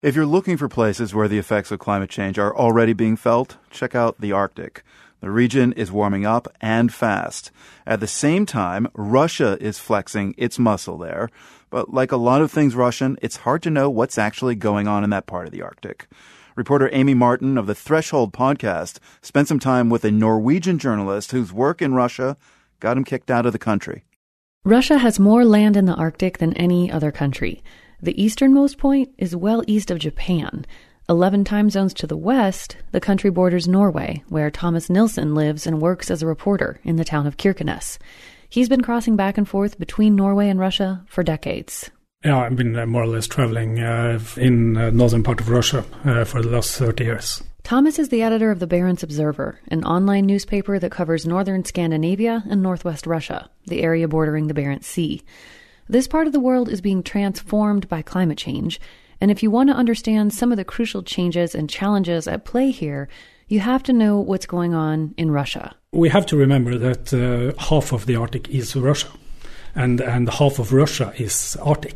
If you're looking for places where the effects of climate change are already being felt, check out the Arctic. The region is warming up and fast. At the same time, Russia is flexing its muscle there. But like a lot of things Russian, it's hard to know what's actually going on in that part of the Arctic. Reporter Amy Martin of the Threshold podcast spent some time with a Norwegian journalist whose work in Russia got him kicked out of the country. Russia has more land in the Arctic than any other country. The easternmost point is well east of Japan. 11 time zones to the west, the country borders Norway, where Thomas Nilsen lives and works as a reporter in the town of Kirkenes. He's been crossing back and forth between Norway and Russia for decades. Yeah, I've been more or less traveling in northern part of Russia for the last 30 years. Thomas is the editor of the Barents Observer, an online newspaper that covers northern Scandinavia and northwest Russia, the area bordering the Barents Sea. This part of the world is being transformed by climate change, and if you want to understand some of the crucial changes and challenges at play here, you have to know what's going on in Russia. We have to remember that half of the Arctic is Russia, and half of Russia is Arctic.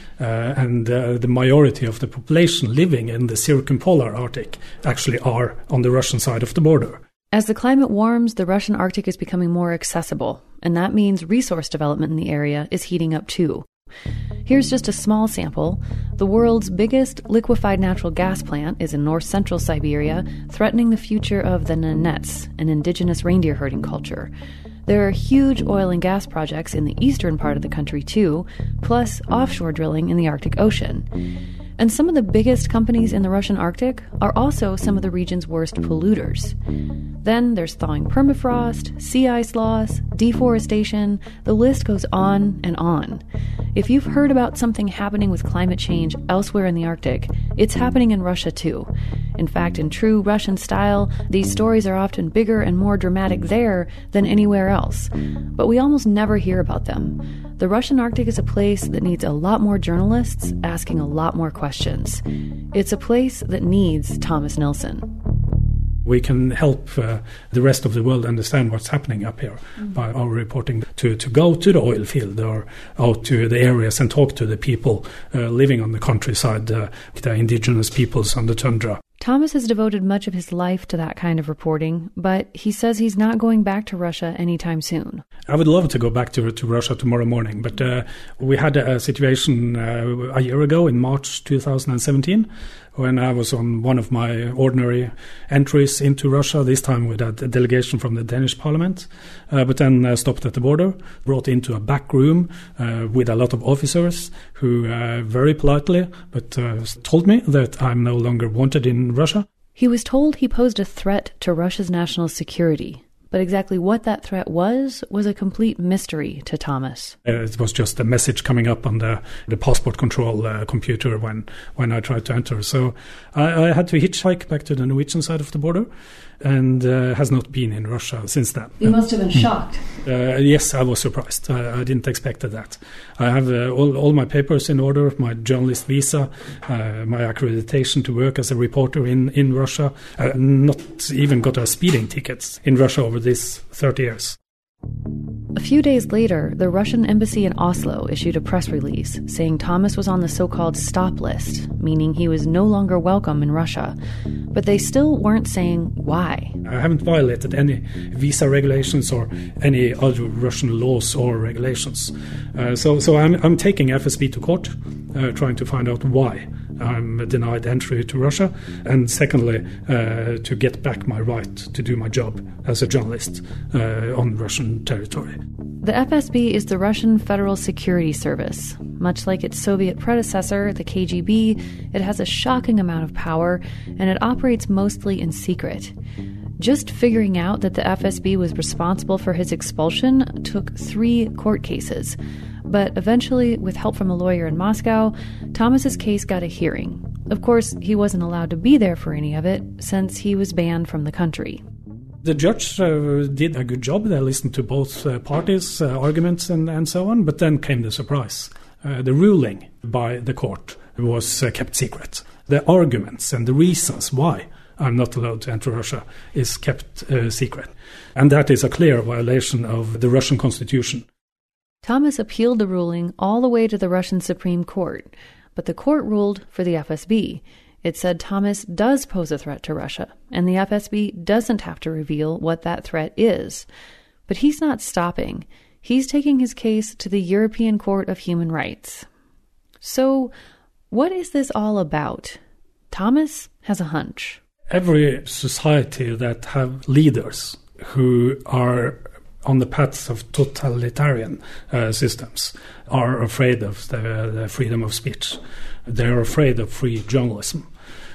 And the majority of the population living in the circumpolar Arctic actually are on the Russian side of the border. As the climate warms, the Russian Arctic is becoming more accessible, and that means resource development in the area is heating up too. Here's just a small sample. The world's biggest liquefied natural gas plant is in north-central Siberia, threatening the future of the Nenets, an indigenous reindeer herding culture. There are huge oil and gas projects in the eastern part of the country too, plus offshore drilling in the Arctic Ocean. And some of the biggest companies in the Russian Arctic are also some of the region's worst polluters. Then there's thawing permafrost, sea ice loss, deforestation. The list goes on and on. If you've heard about something happening with climate change elsewhere in the Arctic, it's happening in Russia too. In fact, in true Russian style, these stories are often bigger and more dramatic there than anywhere else. But we almost never hear about them. The Russian Arctic is a place that needs a lot more journalists asking a lot more questions. It's a place that needs Thomas Nilsen. We can help the rest of the world understand what's happening up here by our reporting, to go to the oil field or out to the areas and talk to the people living on the countryside, the indigenous peoples on the tundra. Thomas has devoted much of his life to that kind of reporting, but he says he's not going back to Russia anytime soon. I would love to go back to Russia tomorrow morning, but we had a situation a year ago in March 2017 when I was on one of my ordinary entries into Russia, this time with a delegation from the Danish parliament, but then stopped at the border, brought into a back room with a lot of officers who very politely but told me that I'm no longer wanted in Russia. He was told he posed a threat to Russia's national security. But exactly what that threat was a complete mystery to Thomas. It was just a message coming up on the passport control computer when I tried to enter. So I had to hitchhike back to the Norwegian side of the border and has not been in Russia since then. You must have been shocked. Yes, I was surprised. I didn't expect that. I have all my papers in order, my journalist visa, my accreditation to work as a reporter in Russia. Not even got a speeding ticket in Russia over these 30 years. A few days later, the Russian embassy in Oslo issued a press release saying Thomas was on the so-called stop list, meaning he was no longer welcome in Russia. But they still weren't saying why. I haven't violated any visa regulations or any other Russian laws or regulations. So I'm taking FSB to court, trying to find out why I'm denied entry to Russia, and secondly, to get back my right to do my job as a journalist on Russian territory. The FSB is the Russian Federal Security Service. Much like its Soviet predecessor, the KGB, it has a shocking amount of power, and it operates mostly in secret. Just figuring out that the FSB was responsible for his expulsion took 3 court cases. But eventually, with help from a lawyer in Moscow, Thomas's case got a hearing. Of course, he wasn't allowed to be there for any of it, since he was banned from the country. The judge did a good job. They listened to both parties' arguments and so on, but then came the surprise. The ruling by the court was kept secret. The arguments and the reasons why I'm not allowed to enter Russia is kept secret. And that is a clear violation of the Russian constitution. Thomas appealed the ruling all the way to the Russian Supreme Court. But the court ruled for the FSB. It said Thomas does pose a threat to Russia, and the FSB doesn't have to reveal what that threat is. But he's not stopping. He's taking his case to the European Court of Human Rights. So, what is this all about? Thomas has a hunch. Every society that have leaders who are on the paths of totalitarian systems are afraid of the freedom of speech. They're afraid of free journalism.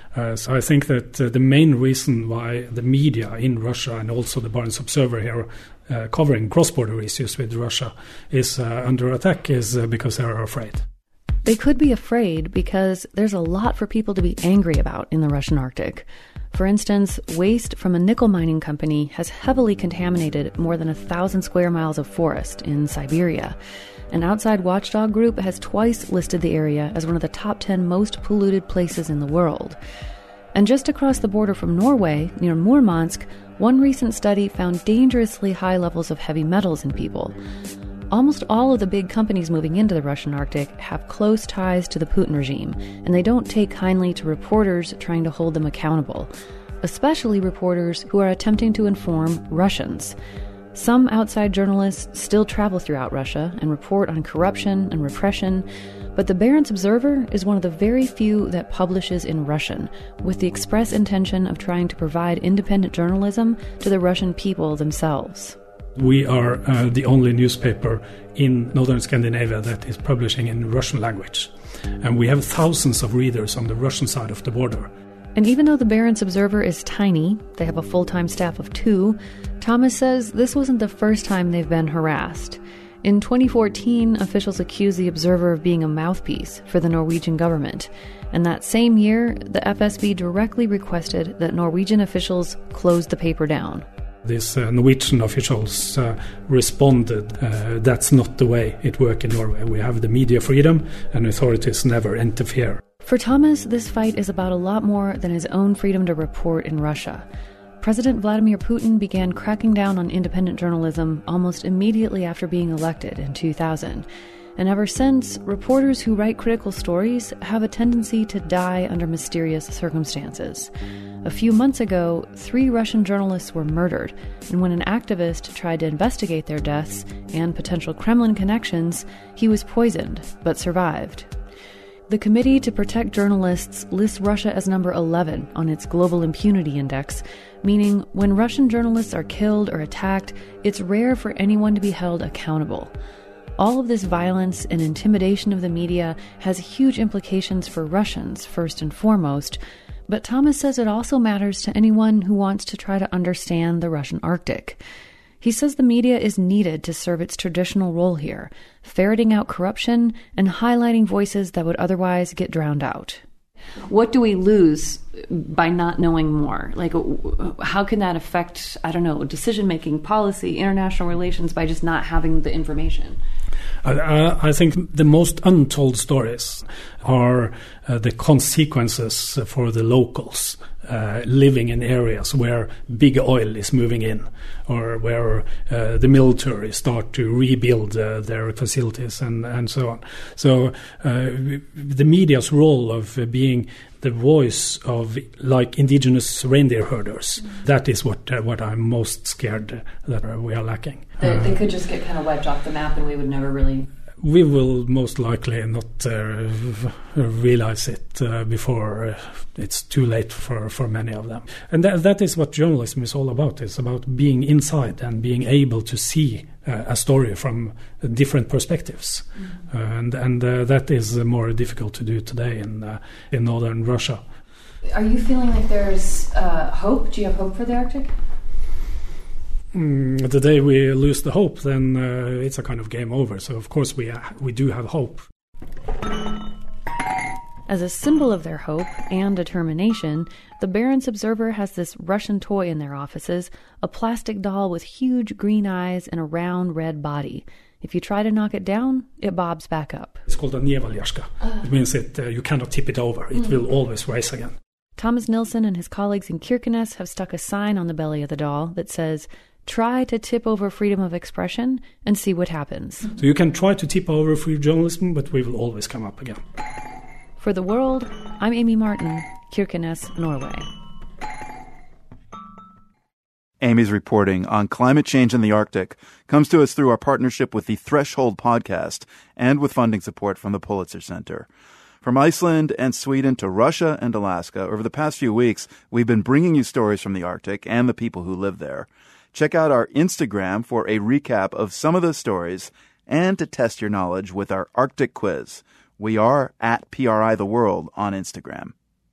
So I think that the main reason why the media in Russia and also the Barents Observer here covering cross-border issues with Russia is under attack is because they're afraid. They could be afraid because there's a lot for people to be angry about in the Russian Arctic. For instance, waste from a nickel mining company has heavily contaminated more than 1,000 square miles of forest in Siberia. An outside watchdog group has twice listed the area as one of the top 10 most polluted places in the world. And just across the border from Norway, near Murmansk, one recent study found dangerously high levels of heavy metals in people. Almost all of the big companies moving into the Russian Arctic have close ties to the Putin regime, and they don't take kindly to reporters trying to hold them accountable, especially reporters who are attempting to inform Russians. Some outside journalists still travel throughout Russia and report on corruption and repression, but the Barents Observer is one of the very few that publishes in Russian, with the express intention of trying to provide independent journalism to the Russian people themselves. We are the only newspaper in northern Scandinavia that is publishing in Russian language. And we have thousands of readers on the Russian side of the border. And even though the Barents Observer is tiny, they have a full-time staff of 2, Thomas says this wasn't the first time they've been harassed. In 2014, officials accused the Observer of being a mouthpiece for the Norwegian government. And that same year, the FSB directly requested that Norwegian officials close the paper down. These Norwegian officials responded, that's not the way it works in Norway. We have the media freedom and authorities never interfere. For Thomas, this fight is about a lot more than his own freedom to report in Russia. President Vladimir Putin began cracking down on independent journalism almost immediately after being elected in 2000. And ever since, reporters who write critical stories have a tendency to die under mysterious circumstances. A few months ago, 3 Russian journalists were murdered, and when an activist tried to investigate their deaths and potential Kremlin connections, he was poisoned, but survived. The Committee to Protect Journalists lists Russia as number 11 on its Global Impunity Index, meaning when Russian journalists are killed or attacked, it's rare for anyone to be held accountable. All of this violence and intimidation of the media has huge implications for Russians, first and foremost, but Thomas says it also matters to anyone who wants to try to understand the Russian Arctic. He says the media is needed to serve its traditional role here, ferreting out corruption and highlighting voices that would otherwise get drowned out. What do we lose by not knowing more? Like, how can that affect, decision-making, policy, international relations by just not having the information? I think the most untold stories are the consequences for the locals living in areas where big oil is moving in, or where the military start to rebuild their facilities and so on. So the media's role of being the voice of, like, indigenous reindeer herders, that is what I'm most scared that we are lacking. They could just get kind of wiped off the map and we would never really... We will most likely not realize it before it's too late for many of them. And that is what journalism is all about. It's about being inside and being able to see a story from different perspectives. And that is more difficult to do today in northern Russia. Are you feeling like there's hope? Do you have hope for the Arctic? The day we lose the hope, then it's a kind of game over. So, of course, we do have hope. As a symbol of their hope and determination, the Barents Observer has this Russian toy in their offices, a plastic doll with huge green eyes and a round red body. If you try to knock it down, it bobs back up. It's called a Nevalyashka. It means you cannot tip it over. It will always rise again. Thomas Nilsson and his colleagues in Kirkenes have stuck a sign on the belly of the doll that says, "Try to tip over freedom of expression and see what happens." So you can try to tip over free journalism, but we will always come up again. For The World, I'm Amy Martin, Kirkenes, Norway. Amy's reporting on climate change in the Arctic comes to us through our partnership with the Threshold podcast and with funding support from the Pulitzer Center. From Iceland and Sweden to Russia and Alaska, over the past few weeks, we've been bringing you stories from the Arctic and the people who live there. Check out our Instagram for a recap of some of those stories and to test your knowledge with our Arctic quiz. We are at PRI The World on Instagram.